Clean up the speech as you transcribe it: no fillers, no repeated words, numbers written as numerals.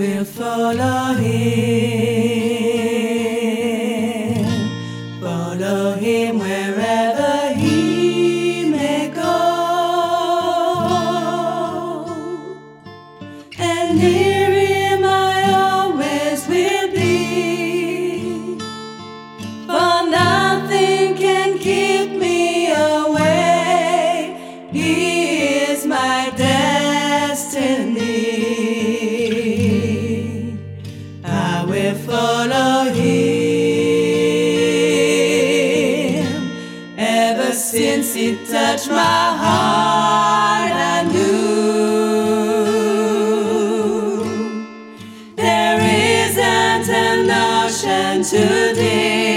will follow him wherever he may go, and near him I always will be, for nothing can keep me away. He is my destiny. I will follow him. Ever since he touched my heart, I knew there isn't an ocean too deep